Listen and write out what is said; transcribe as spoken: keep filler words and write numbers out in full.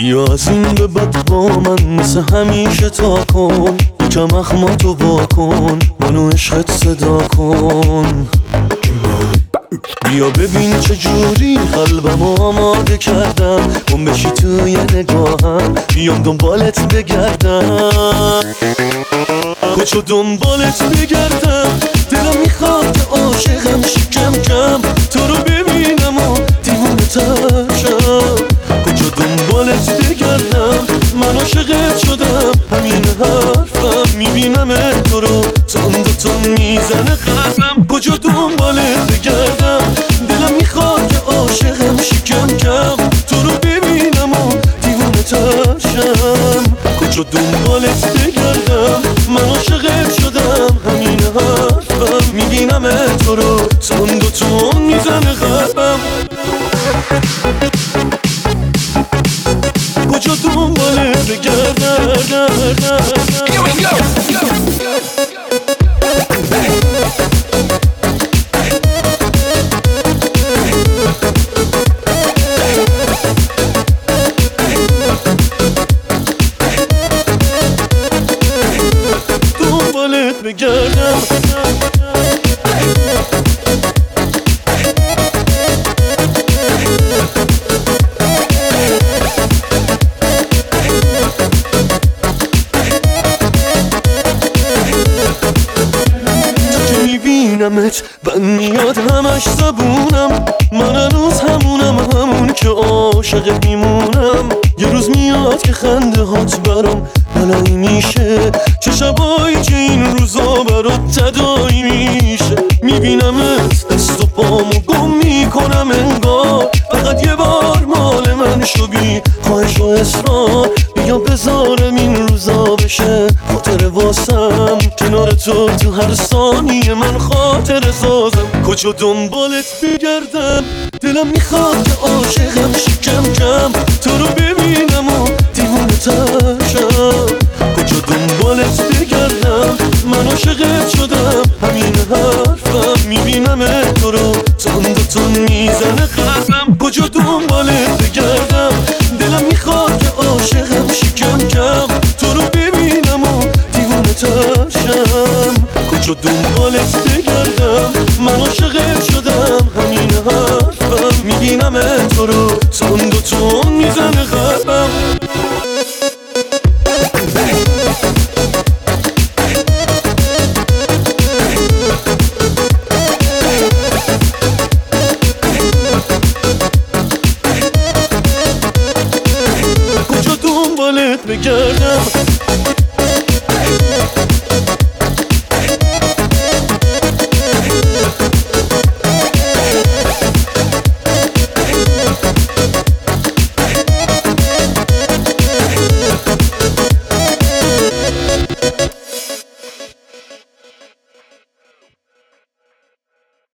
بیا از این به بعد با من مثل همیشه تا کن، یکم اخماتو واکن، منو عشقت صدا کن. بیا ببین چجوری قلبمو آماده کردم، گم بشی توی نگاهم، بیام دنبالت بگردم. کجا دنبالت بگردم، دلم میخواد که عاشقم شی کم کم، تو رو ببینم و دیوونه تر شم. کجا دنبالت بگردم، من عاشقت شدم، همین حرفم، میبینم تو رو تون دو تون میزنه قلبم. کجا دنبالت بگردم، دلم میخواد که عاشقم شی کم کم، تو رو ببینم و دیوونه تر شم. کجا دنبالت بگردم، من عاشقت شدم، همین حرفم، میبینم تو رو تون دو تون میزنه قلبم. کجا دنبالت بگردم. دنبالت بگردم. میبینمت بند میاد همش زبونم، من هنوز همونم، همون که عاشقت میمونم. یه روز میاد که خنده هات برام بلایی میشه، چه شبایی که این روزا برات تدایی میشه. میبینمت دست و پامو گم میکنم انگار، فقط یه بار مال من شو بی خواهش و اصرار. بیا بذارم این روزا بشه خاطر واسم، کنار تو تو هر ثانیه من خاطر سازم. کجا دنبالت بگردم، دلم میخواد که عاشقم شی کم کم، تو رو ببینم و دیوونه تر شم. کجا دنبالت بگردم، من عاشقت شدم، همین حرفم، میبینم تو رو تون دو تون میزنه قلبم. کجا دنبالت بگردم، دلم میخواد که عاشقم شی کم کم، تو رو ببینم و دیوونه تر شم. کجا دنبالت بگردم، من عاشقت شدم، همین حرفم، میبینم تو رو تون دو تون میزنه قلبم.